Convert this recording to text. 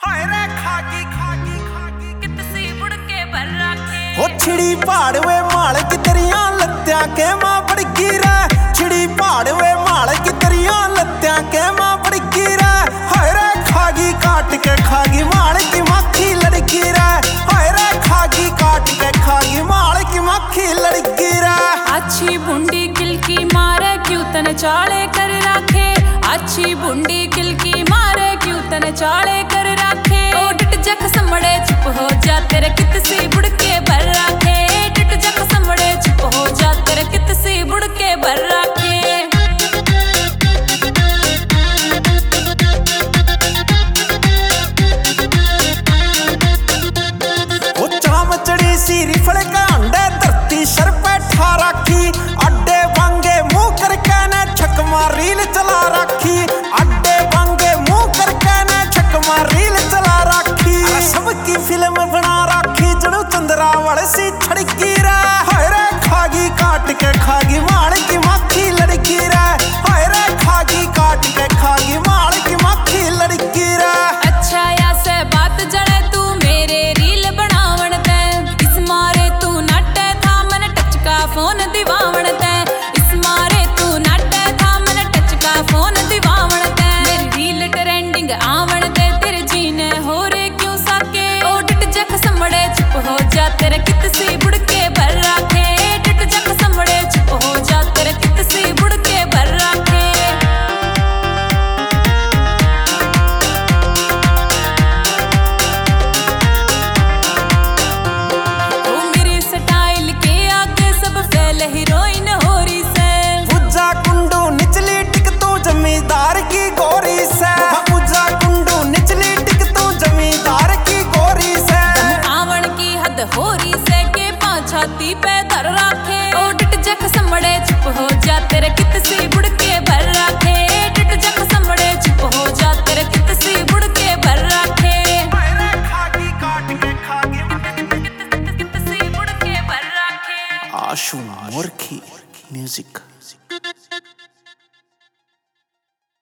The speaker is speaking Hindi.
हो छिड़ी पहाड़वे माल की तरिया लत्या के मां बड़की रे, छिड़ी पहाड़वे माल की तरिया लत्या के मां बड़की रे। हाय रे खागी काट के खागी माल की मक्खी लड़की रे, हाय रे खागी काट के खागी माल की मक्खी लड़की रे। अच्छी बुंडी किलकी मारे क्यों तन चाले कर राखे, अच्छी बुंडी किलकी मारे क्यों तन चाले कर राखे। ओ डट जख समड़े चुप हो जा तेरे कित सी बुड़ के भर राखे, डट जख समड़े चुप हो जा तेरे कित सी बुड़ के भर राखे। ओ चाम चढ़ी सी रिफड़ का अंडे धरती सर पे ठा राखी, अड्डे वांगे मुंह करके ने छक मार रील चला राखी, अड्डे वांगे मुंह करके ने छक मार रील चला राखी। सबकी फिल्म बना राखी जड़ू चंद्रावल सी छड़की रे, हाय रे खागी काट के खागी माल की मक्खी लड़की रे, हाय रे खागी काट के खागी माल की मक्खी लड़की रे। अच्छा या से बात जड़े तू मेरे रील बनावण दे, इस मारे तू नाटे था मन टच का फोन दिवावण दे, इस मारे तू नाटे था मन टच का फोन दिवावण दे। मेरी रील ट्रेंडिंग आवण दे तेरे जीने हो रे क्यों साके। ओ डट जख समड़े चुप हो जा तेरे कित सी बुड़ के भर राखे, डट जख समड़े चुप हो जा तेरे कित सी बुड़ के भर राखे। हीरोइन हो रही से पूजा कुंडू निचली टिक तू जमींदार की गोरी से, पूजा कुंडू निचली टिक तू जमींदार की गोरी से। आवण की हद हो रही से के छाती पे धर राखे। ओ डट जख समड़े चुप हो जा तेरे कित सी बुड़ के भर राखे, डट जख समड़े चुप हो जा तेरे कित सी बुड़ के भर राखे। खागी काट के खागी कित सी बुड़ के भर राखे। आशु मोरखी म्यूजिक।